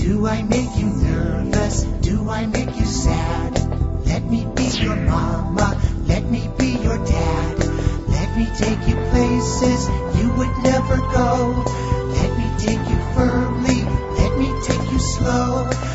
Do I make you nervous? Do I make you sad? Let me be your mama, let me be your dad. Let me take you places you would never go. Let me take you firmly, let me take you slow.